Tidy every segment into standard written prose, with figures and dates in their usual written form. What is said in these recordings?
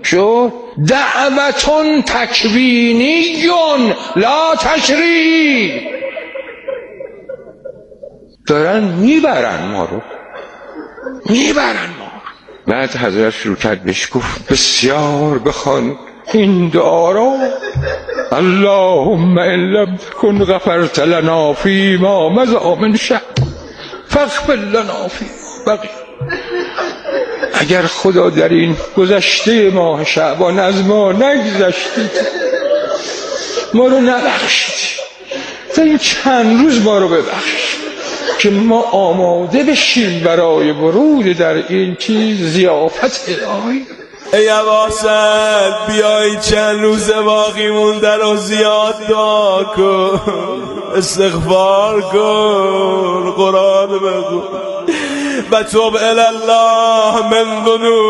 شد دعوتون تکوینیون لا تشریع. دارن میبرن ما رو، میبرن ما. بعد حضرت شروع کرد بهش گفت بسیار بخوان این دعا را: اللهم ان لم تكن غفرت لنا فيما مضى من شهر فاغفر لنا فيما بقي. اگر خدا در این گذشته ماه شعبان از ما نگذشتید، ما رو نبخشید، در این چند روز ما رو ببخش که ما آماده بشیم برای ورود در این چیز ضیافت الهی. ای عباسل بیایی چند روز باقی مونده رو زیاد دعا کن، استغفار کن، قرآن بگو و توب الله من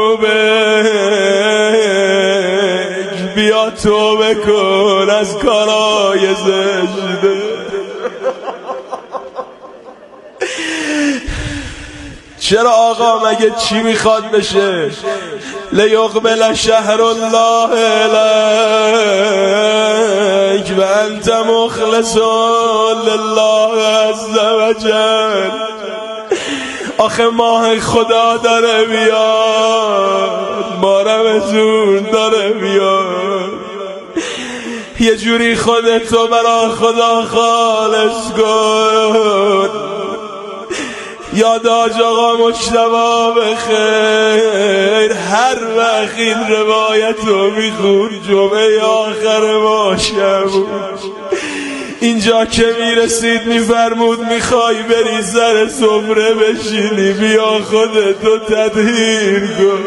ذنوبک. بیا توبه کن از کارهای زشت. چرا آقا مگه چی میخواد بشه؟ لیقبل شهر الله الیک و انت مخلص لله عز وجل. آخه ماه خدا داره بیاد، ماه رمضان داره بیاد، یه جوری خودتو برای خدا خالص کن. یاد حاج آقا مجتبی بخیر هر وقت این روایت رو میخون جمعه آخر ماه اینجا که میرسید میفرمود میخوای بری سر سفره بشینی، بیا خودتو تطهیر کن.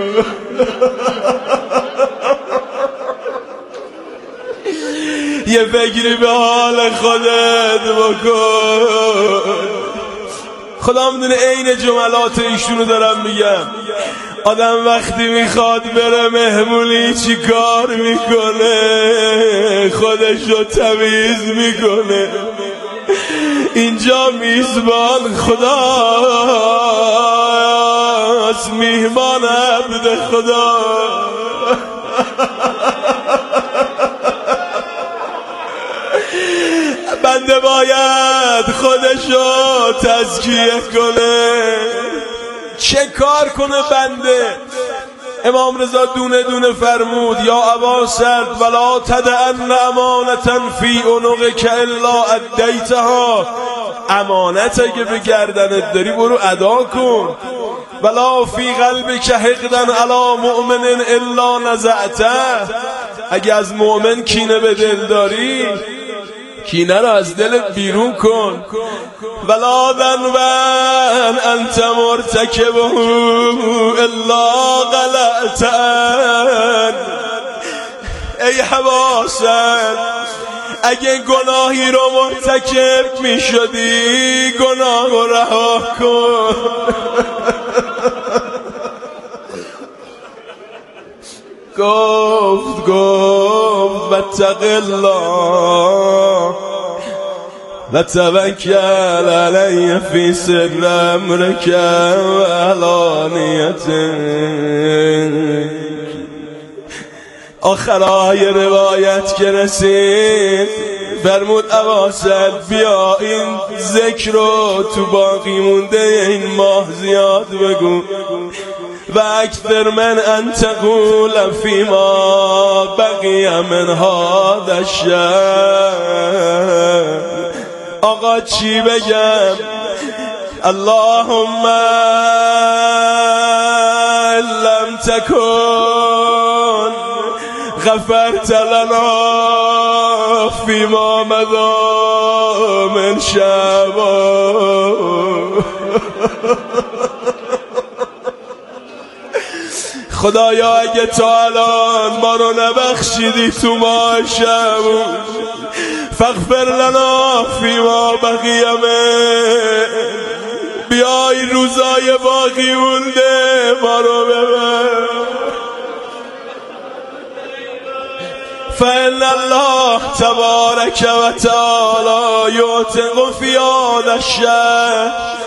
یه فکری به حال خودت بکن. خدا میدونه عین جملات ایشونو دارم میگم. آدم وقتی میخواد بره مهمونی چی کار میکنه؟ خودشو تمیز میکنه. اینجا میزبان خداست، میهمان عبد خدا. بنده باید خودشو تزکیه کنه. چه کار کنه بنده؟ امام رضا دونه دونه فرمود یا ابا سرد ولا تدعن امانتا فی عنقک الا ادیتها. امانت اگه به گردنت داری برو ادا کن. ولا فی قلبک حقدا علی مؤمن الا نزعته. اگه از مؤمن کینه به دل داری، کینه را از دلت بیرون کن. ولا ذنبا انت مرتکبه الا غلطن. ای حواسن اگه گناهی رو مرتکب می شدی گناه رو رها کن. گفت واتق الله و توکل علیه فی سر امرک و علانیتک. آخرای روایت که رسید فرمود اباسل بیا این ذکر رو تو باقی مونده این ماه زیاد بگو. و اکثر من ان تقول فیما بقی من هذا الشهر. آقا چی بگم؟ اللهم لم تکن غفرت لنا فیما مضى من شعبان. خدایا اگه تا الان ما رو نبخشیدی تو ماه شعبان، فاغفر لنا فیما بقی من. بیای روزای باقی مونده ما رو ببر. فإن الله تبارک و تعالی یعتق فی هذا الشهر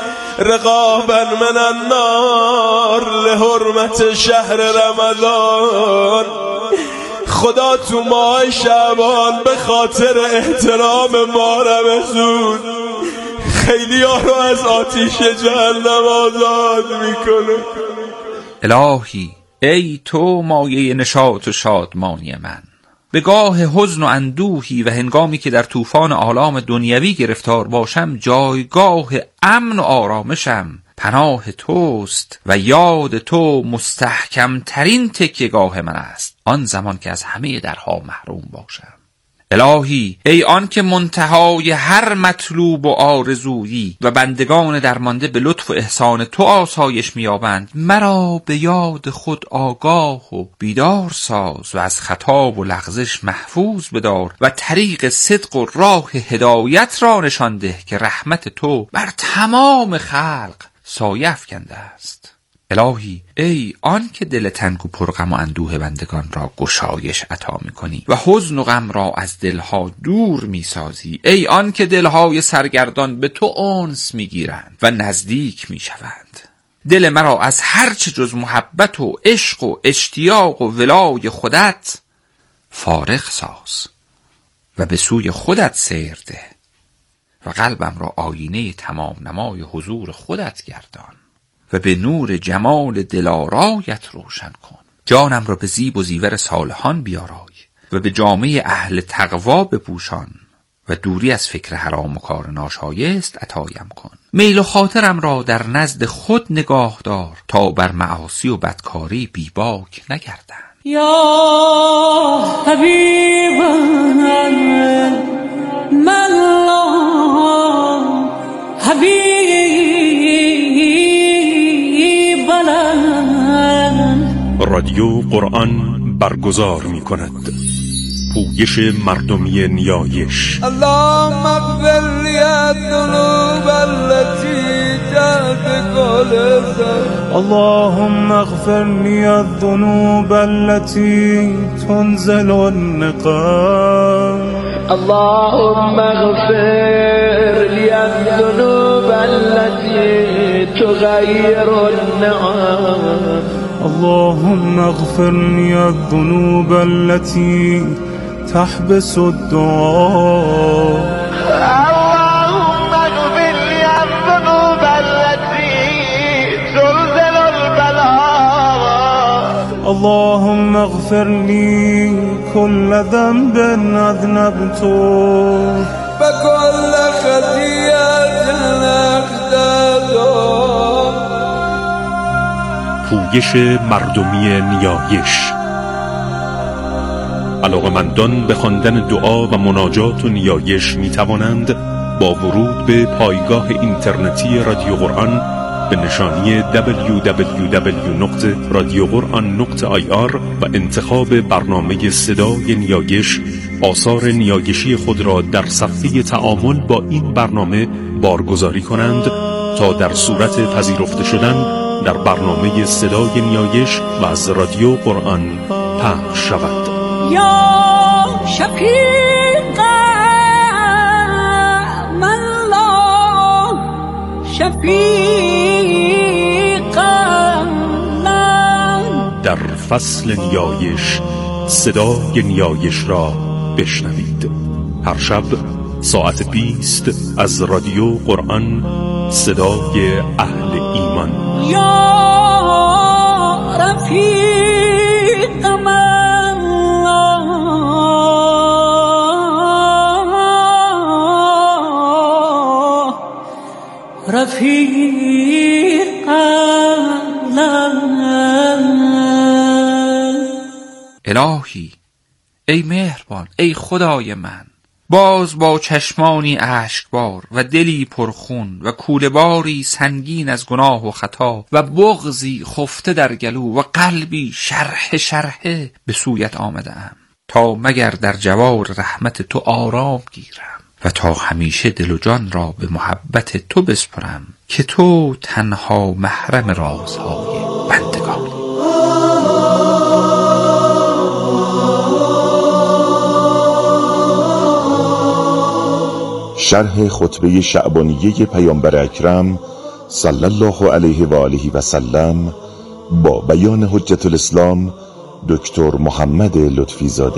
رقابا من النار لحرمت شهر رمضان. خدا تو ماه شعبان به خاطر احترام ما رمضان خیلی ها رو از آتیش جهنم آزاد میکنه. الهی ای تو مایه نشاط و شادمانی من، به گاه حزن و اندوهی و هنگامی که در طوفان آلام دنیوی گرفتار باشم جایگاه امن و آرامشم پناه توست و یاد تو مستحکم ترین تکیه‌گاه من است آن زمان که از همه درها محروم باشم. الهی ای آن که منتهای هر مطلوب و آرزویی و بندگان درمانده به لطف و احسان تو آسایش می‌یابند، مرا به یاد خود آگاه و بیدار ساز و از خطا و لغزش محفوظ بدار و طریق صدق و راه هدایت را نشان ده که رحمت تو بر تمام خلق سایه افکنده است. الهی ای آن که دل تنگ و پرغم و اندوه بندگان را گشایش عطا می‌کنی و حزن و غم را از دلها دور می‌سازی، ای آن که دلهای سرگردان به تو انس می‌گیرند و نزدیک می‌شوند، دل مرا از هر چه جز محبت و عشق و اشتیاق و ولای خودت فارغ ساز و به سوی خودت سیر ده و قلبم را آینه تمام نمای حضور خودت گردان و به نور جمال دلارایت روشن کن. جانم را به زیب و زیور صالحان بیارای و به جامعه اهل تقوا بپوشان و دوری از فکر حرام و کار ناشایست عطایم کن. میل و خاطرم را در نزد خود نگاه دار تا بر معاصی و بدکاری بیباک نگردم. یا حبیب من حبیب رادیو قرآن برگزار می کند پویش مردمی نیایش. اللهم اغفر لی الذنوب التي تحت قلبي، اللهم اغفر لی الذنوب التي تنزل النقام، اللهم اغفر لی الذنوب التي تغير النعم، اللهم اغفر لی الذنوب التي تحبس الدعاء، اللهم اغفر لی الذنوب التي تنزل البلاء، اللهم اغفر لی كل ذنب اذنبته بكل خطيئة اخطأته. پویش مردمی نیایش. علاقه‌مندان به خواندن دعا و مناجات و نیایش می توانند با ورود به پایگاه اینترنتی رادیو قرآن به نشانی www.radioquran.ir و انتخاب برنامه صدای نیایش آثار نیایشی خود را در صفحه تعامل با این برنامه بارگذاری کنند تا در صورت پذیرفته شدن در برنامه صدای نیایش و از رادیو قرآن پخش شود. یا شفیق من لا شفیق من. در فصل نیایش صدای نیایش را بشنوید. هر شب ساعت 20 از رادیو قرآن، صدای اهل ایمان. یا رفیق من رفیق الهی ای مهربان، ای خدای من، باز با چشمانی اشکبار و دلی پرخون و کوله‌باری سنگین از گناه و خطا و بغضی خفته در گلو و قلبی شرحه به سویت آمده‌ام تا مگر در جوار رحمت تو آرام گیرم و تا همیشه دل و جان را به محبت تو بسپرم که تو تنها محرم رازهای بندگانی. شرح خطبه شعبانیه پیامبر اکرم صلی الله علیه و آله و سلم با بیان حجت الاسلام دکتر محمد لطفی زاده.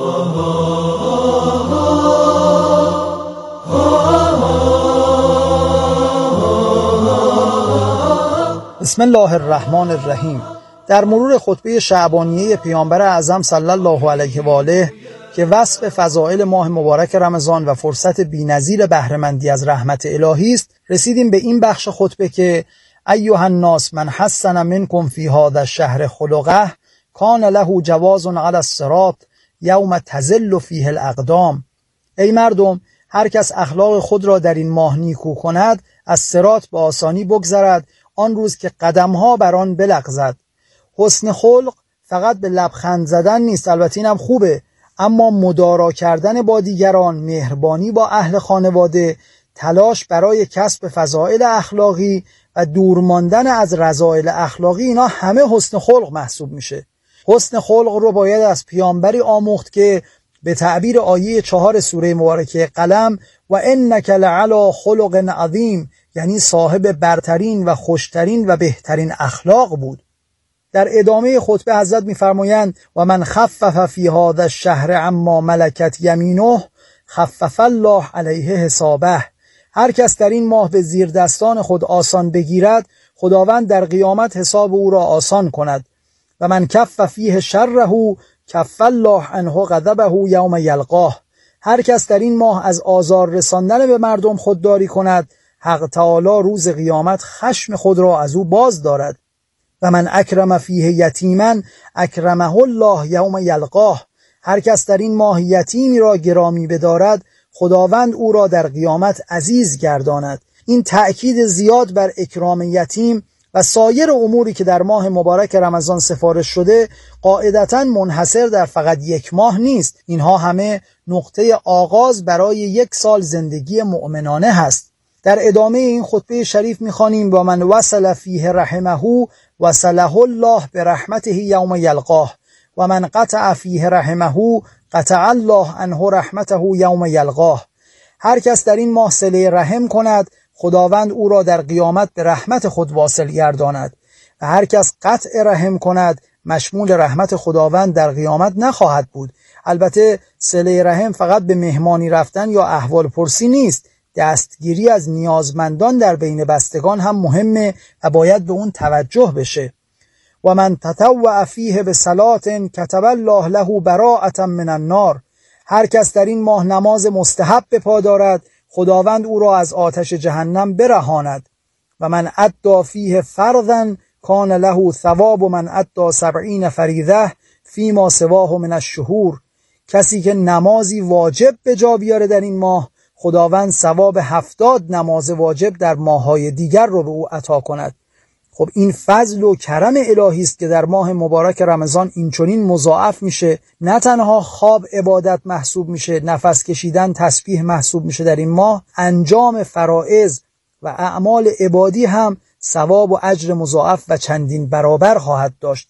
بسم الله الرحمن الرحیم. در مرور خطبه شعبانیه پیامبر اعظم صلی الله علیه و آله که وصف فضائل ماه مبارک رمضان و فرصت بی‌نظیر بهره‌مندی از رحمت الهی است، رسیدیم به این بخش خطبه که ایها الناس من حسن منکم فی هذا الشهر خلقه کان له جواز علی الصراط یوم تزل فیه الاقدام. ای مردم، هر کس اخلاق خود را در این ماه نیکو کند از صراط به آسانی بگذرد آن روز که قدمها بر آن بلغزد. حسن خلق فقط به لبخند زدن نیست، البته اینم خوبه، اما مدارا کردن با دیگران، مهربانی با اهل خانواده، تلاش برای کسب فضائل اخلاقی و دور ماندن از رذائل اخلاقی، اینا همه حسن خلق محسوب میشه. حسن خلق رو باید از پیامبری آموخت که به تعبیر آیه 4 سوره مبارکه قلم و انک لعلی خلق عظیم، یعنی صاحب برترین و خوشترین و بهترین اخلاق بود. در ادامه خطبه حضرت می‌فرمایند و من خفف فی هذا الشهر عما ملکت یمینه خفف الله علیه حسابه. هر کس در این ماه به زیر دستان خود آسان بگیرد، خداوند در قیامت حساب او را آسان کند. و من کف فیه شره کف الله عنه غضبه یوم یلقاه. هر کس در این ماه از آزار رساندن به مردم خودداری کند، حق تعالی روز قیامت خشم خود را از او باز دارد. و من اکرم فیه یتیما اکرمه الله یوم یلقاه. هر کس در این ماه یتیمی را گرامی بدارد، خداوند او را در قیامت عزیز گرداند. این تأکید زیاد بر اکرام یتیم و سایر اموری که در ماه مبارک رمضان سفارش شده قاعدتاً منحصر در فقط یک ماه نیست. اینها همه نقطه آغاز برای یک سال زندگی مؤمنانه هست. در ادامه این خطبه شریف می‌خوانیم و من وصل فیه رحمه وصله الله برحمته یوم یلقاه و من قطع فیه رحمه قطع الله عنه رحمته یوم یلقاه. هر کس در این ماه صله رحم کند، خداوند او را در قیامت به رحمت خود واصل گرداند و هر کس قطع رحم کند مشمول رحمت خداوند در قیامت نخواهد بود. البته صله رحم فقط به مهمانی رفتن یا احوال پرسی نیست، دستگیری از نیازمندان در بین بستگان هم مهمه و باید به اون توجه بشه. و من تطوع فیه به صلاة کتب الله له براءة من النار. هر کس در این ماه نماز مستحب به پا دارد، خداوند او را از آتش جهنم برهاند. و من ادى فیه فرضا کان له ثواب من ادى 70 فریضه فیما سواه من الشهور. کسی که نمازی واجب به جا بیاره در این ماه، خداوند ثواب 70 نماز واجب در ماه‌های دیگر رو به او عطا کند. خب این فضل و کرم الهی است که در ماه مبارک رمضان اینچنین مضاعف میشه. نه تنها خواب عبادت محسوب میشه، نفس کشیدن تسبیح محسوب میشه در این ماه، انجام فرائض و اعمال عبادی هم ثواب و اجر مضاعف و چندین برابر خواهد داشت.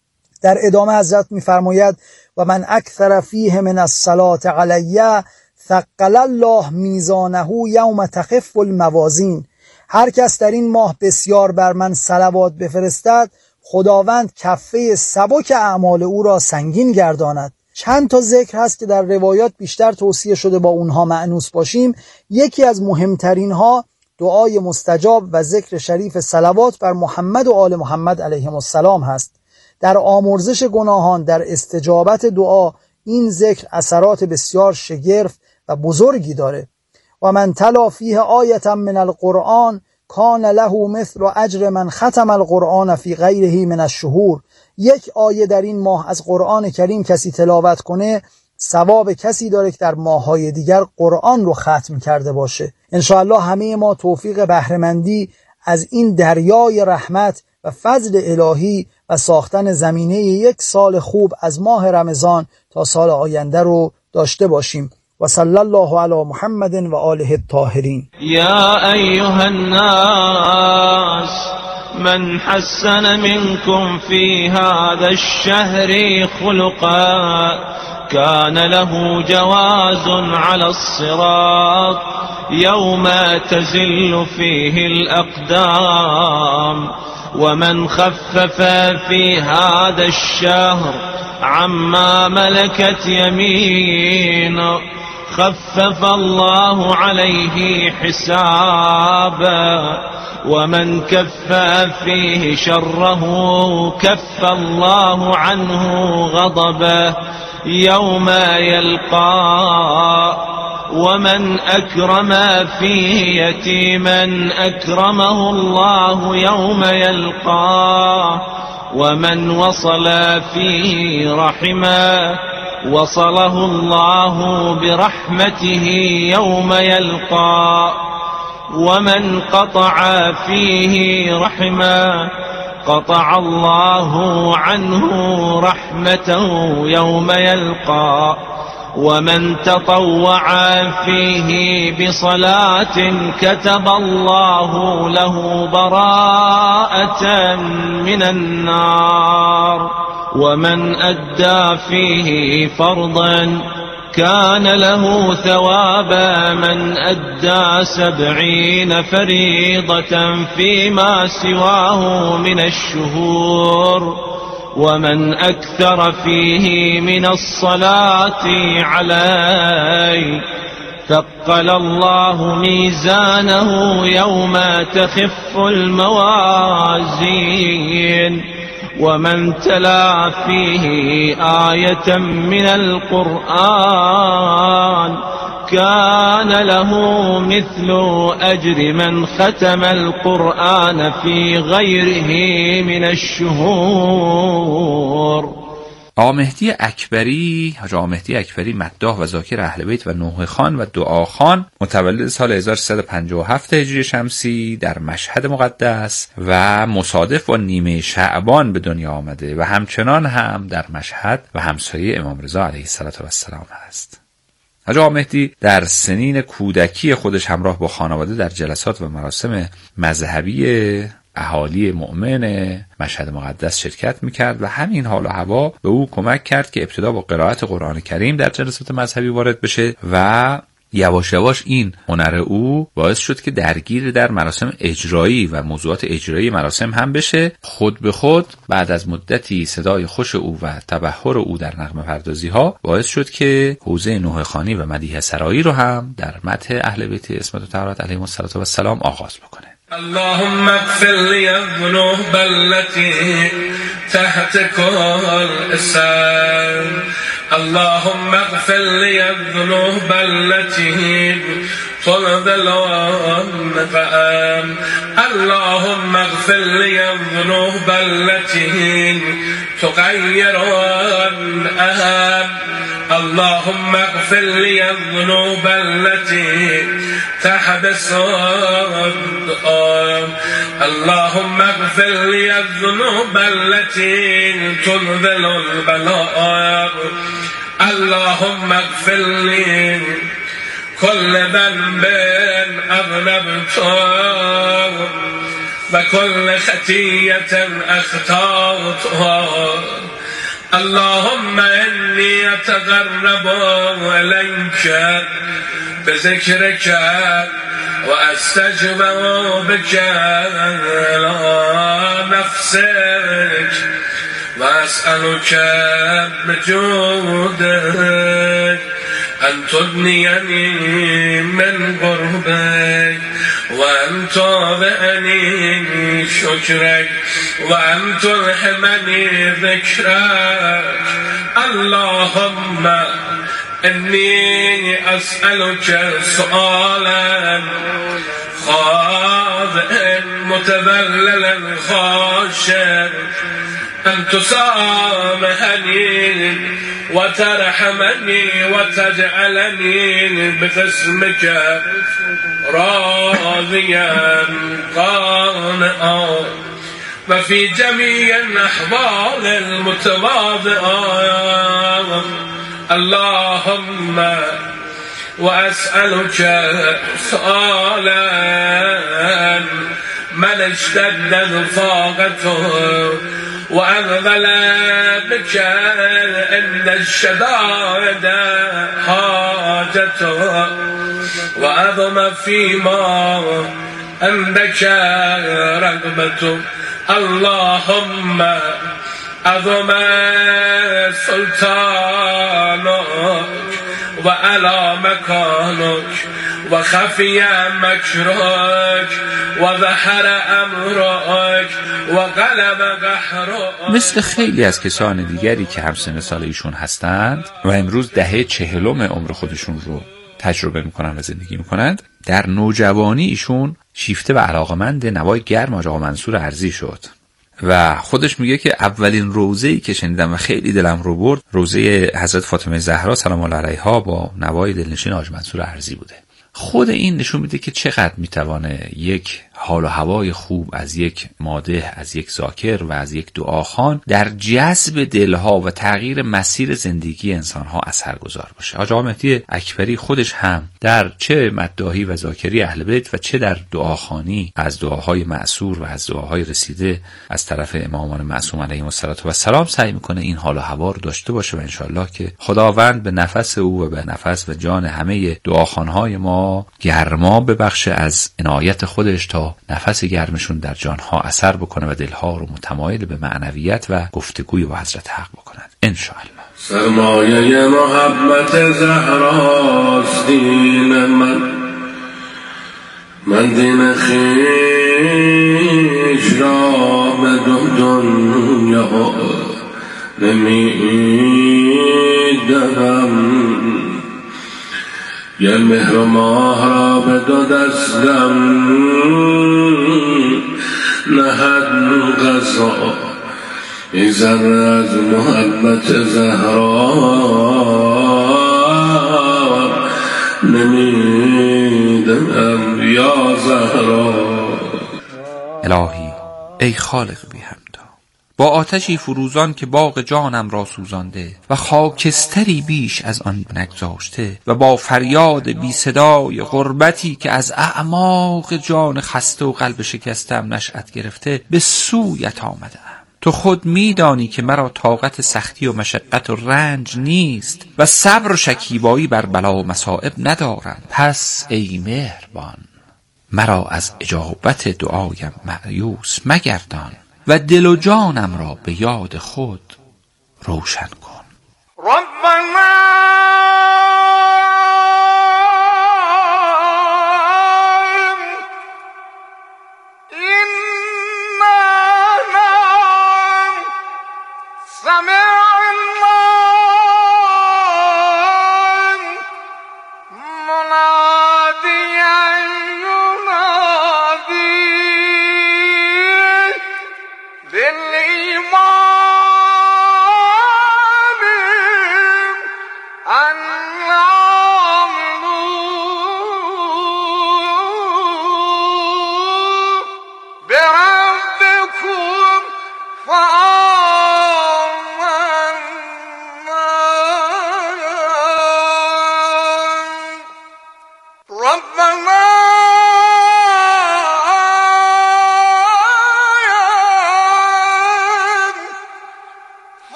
در ادامه حضرت میفرماید و من اکثر فیه من الصلاة علی ثقل الله میزانه یوم تخف الموازین. هر کس در این ماه بسیار بر من صلوات بفرستد، خداوند کفه سبک اعمال او را سنگین گرداند. چند تا ذکر هست که در روایات بیشتر توصیه شده با اونها مأنوس باشیم. یکی از مهمترین ها دعای مستجاب و ذکر شریف صلوات بر محمد و آل محمد علیهم السلام هست. در آمرزش گناهان، در استجابت دعا، این ذکر اثرات بسیار شگرف و بزرگی داره. و من تلا فیه آیة من القرآن کان له مثل اجر من ختم القرآن فی غیره من الشهور. یک آیه در این ماه از قرآن کریم کسی تلاوت کنه، ثواب کسی داره که در ماه‌های دیگر قرآن رو ختم کرده باشه. انشاءالله همه ما توفیق بهره‌مندی از این دریای رحمت و فضل الهی و ساختن زمینه یک سال خوب از ماه رمضان تا سال آینده رو داشته باشیم. و صلی الله علی محمد و آله الطاهرین. یا ایها الناس من حسن منكم في هذا الشهر خلقا كان له جواز على الصراط يوم تزل فيه الأقدام. ومن خفف في هذا الشهر عما ملكت يمينه خفف الله عليه حسابه. ومن كف فيه شره كف الله عنه غضبه يوم يلقاه. ومن أكرم فيه يتيما أكرمه الله يوم يلقاه. ومن وصل فيه رحمه وصله الله برحمته يوم يلقاه. ومن قطع فيه رحمه قطع الله عنه رحمته يوم يلقاه. ومن تطوع فيه بصلاة كتب الله له براءة من النار. ومن أدى فيه فرضا كان له ثواب من أدى 70 فريضة فيما سواه من الشهور. ومن أكثر فيه من الصلاة عليه ثقل الله ميزانه يوم تخف الموازين. ومن تلا فيه آية من القرآن كان له مثل أجر من ختم القرآن في غيره من الشهور. آقا مهدی اکبری، حاج آقا مهدی اکبری مداح و ذاکر اهل بیت و نوحه خان و دعا خان، متولد سال 1357 هجری شمسی در مشهد مقدس و مصادف با نیمه شعبان به دنیا آمده و همچنان هم در مشهد و همسایه امام رضا علیه السلام هست. حاج آقا مهدی در سنین کودکی خودش همراه با خانواده در جلسات و مراسم مذهبی اهالی مؤمن مشهد مقدس شرکت میکرد و همین حال و هوا به او کمک کرد که ابتدا با قرائت قرآن کریم در جلسات مذهبی وارد بشه و یواش یواش این هنر او باعث شد که درگیر در مراسم اجرایی و موضوعات اجرایی مراسم هم بشه. خود به خود بعد از مدتی صدای خوش او و تبحر او در نغمه پردازی ها باعث شد که حوزه نوحه خوانی و مدیح سرایی رو هم در مدح اهل بیت عصمت و طهارت علیهم السلام آغاز بکنه. اللهم اغفر لي الذنوب التي تحت كل اسم. اللهم اغفر لي الذنوب التي تنزل النقم. اللهم اغفر لي الذنوب التي تغير الأهم. اللهم اغفر لي الذنوب التي تحبس الدعاء. اللهم اغفر لي الذنوب التي تنزل البلاء. اللهم اغفر لي كل ذنب أذنبته وكل خطيئة أخطأتها. اللهم إني أتقرب إليك بذكرك وأستجمع بك إلى نفسك وأسألك بجودك أن تغنيني من قربك وأن تضعني شكرك وأن تلهمني ذكرك. اللهم إني أسألك سؤالا خاضعا متذللا خاشعا أن تسامحني وترحمني وتجعلني بقسمك راضيا قانعا وفي جميع الأحوال المتواضعة. اللهم وأسألك سؤالا من اشتد فاقته وأنزل بك عند الشدائد حاجته وأظم فيما عندك رغبته اللهم أظم سلطانك وعلى مكانك وخفي مكرك وظهر امرك وغلب قهرك. مثل خیلی از کسان دیگری که همسن سال ایشون هستند و امروز دهه 40 عمر خودشون رو تجربه میکنن و زندگی میکنند، در نوجوانی ایشون شیفته و علاقمند نوای گرم حاج آقا منصور ارزی شد و خودش میگه که اولین روزه‌ای که شنیدم و خیلی دلم رو برد روزه حضرت فاطمه زهرا سلام الله علیها با نوای دلنشین حاج منصور ارزی بوده. خود این نشون میده که چقدر میتوانه یک حال و هوای خوب از یک مادح، از یک ذاکر و از یک دعاخوان در جذب دلها و تغییر مسیر زندگی انسانها اثرگذار باشه. حاج آقا مهدی اکبری خودش هم در چه مداحی و ذاکری اهل بیت و چه در دعاخوانی از دعاهای معصور و از دعاهای رسیده از طرف امامان معصوم علیهم السلام سعی میکنه این حال و هوا رو داشته باشه و انشالله که خداوند به نفس او و به نفس و جان همه دعاخوانهای ما گرما ببخشه از عنایت خودش تا نفس گرمشون در جانها اثر بکنه و دلها رو متمایل به معنویت و گفتگوی با حضرت حق بکنند انشاءالله. سرمایه محبت زهراست دین من دین خیش را به دنیا نمیدهم، یه مهر و ماه را به دو دستم نهد قضا، ای ذره از محبت زهرا نمیدم یا زهرا. الهی ای خالق بی همدا، با آتشی فروزان که باغ جانم را سوزانده و خاکستری بیش از آن نگذاشته و با فریاد بی صدای غربتی که از اعماق جان خسته و قلب شکستم نشأت گرفته به سویت آمدم. تو خود میدانی که مرا طاقت سختی و مشقت و رنج نیست و صبر و شکیبایی بر بلا و مصائب ندارم، پس ای مهربان مرا از اجابت دعایم مایوس مگردان و دل و جانم را به یاد خود روشن کن. ربنا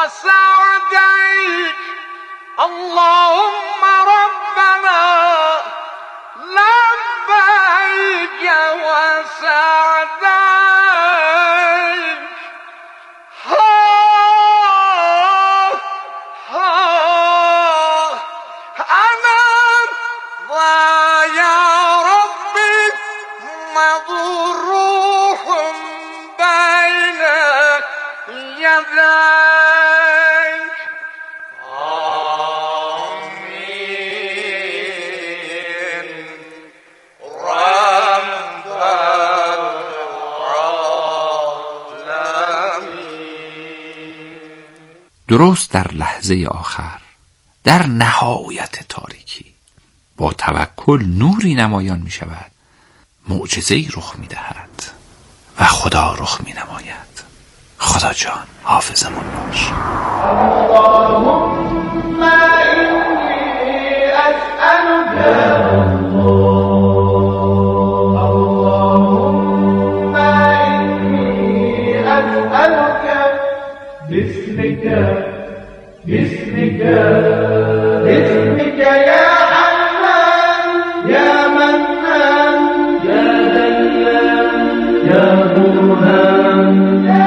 وسعديك اللهم ربنا لبيك وسعديك أنا يا ربي مضروح بين يديك آمين رب العالمين. درست در لحظه آخر، در نهایت تاریکی، با توکل نوری نمایان می شود، معجزه‌ای رخ می دهد و خدا رخ می نماید. خدا جان حافظمون باش. اللهم إني أسألك اللهم إني أسألك باسمك يا حنان يا منان يا ديان يا برهان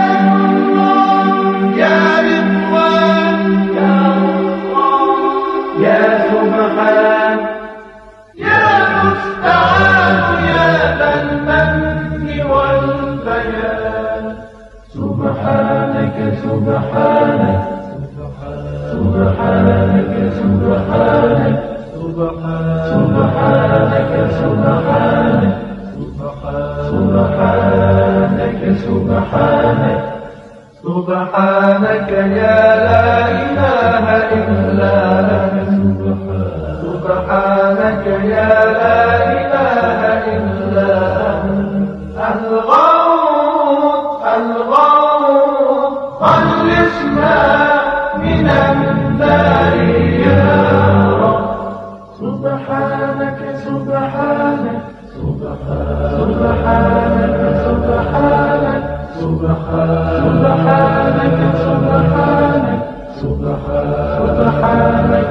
يا رضوان يا سبحان يا مستعان يا ذا المن والبيان سبحانك سبحانك سبحانك سبحانك سبحانك سبحانك سبحانك سبحانك سبحانك يا لا إله إلا أنت سبحانك يا لا إله إلا أنت الغوث خلصنا من النار يا رب سبحانك سبحانك سبحانك سبحانك سبحانك سبحانك سبحانك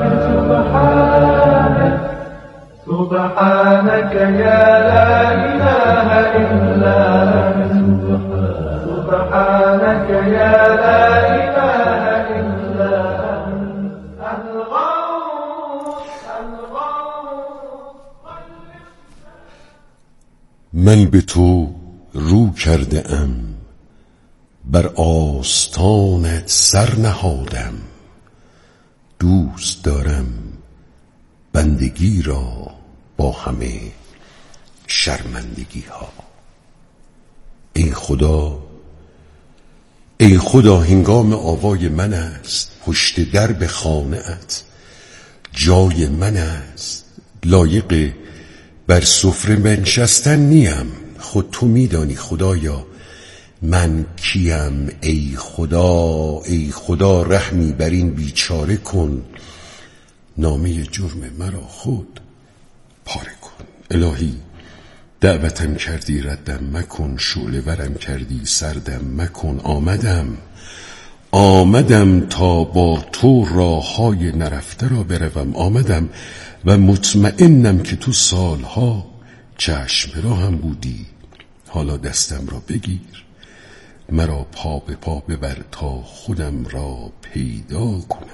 سبحانك يا لا إله إلا أنت سبحانك يا لا إله إلا أنت من به تو رو کرده ام، بر آستانت سر نهادم، دوست دارم بندگی را با همه شرمندگی ها. ای خدا هنگام آوای من است، پشت درب خانه‌ات جای من است، لایق بر سفره بنشستن نیم، خود تو میدانی خدایا من کیم. ای خدا رحمی بر این بیچاره کن، نامه جرم مرا خود پاره کن. الهی دعوتم کردی ردم مکن، شعله ورم کردی سردم مکن. آمدم تا با تو راههای نرفته را بروم، آمدم و مطمئنم که تو سالها چشم راهم بودی. حالا دستم را بگیر، مرا پا به پا ببر تا خودم را پیدا کنم.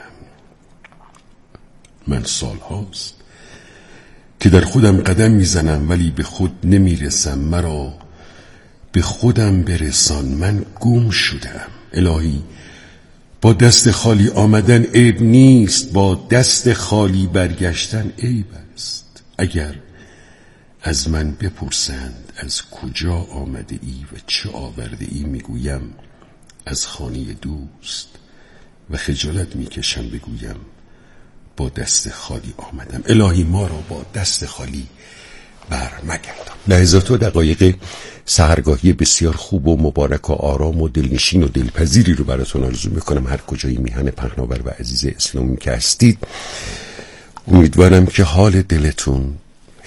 من سالهاست که در خودم قدم میزنم ولی به خود نمیرسم. مرا به خودم برسان، من گم شدم. الهی با دست خالی آمدن عیب نیست، با دست خالی برگشتن عیب است. اگر از من بپرسند از کجا آمده ای و چه آورده ای، میگویم از خانه دوست و خجالت میکشم بگویم با دست خالی آمدم. الهی ما را با دست خالی برمگردان. لحظات و دقایق سحرگاهی بسیار خوب و مبارک و آرام و دلنشین و دلپذیری رو براتون آرزو میکنم. هر کجای میهن پهناور و عزیز اسلامی که هستید، امیدوارم که حال دلتون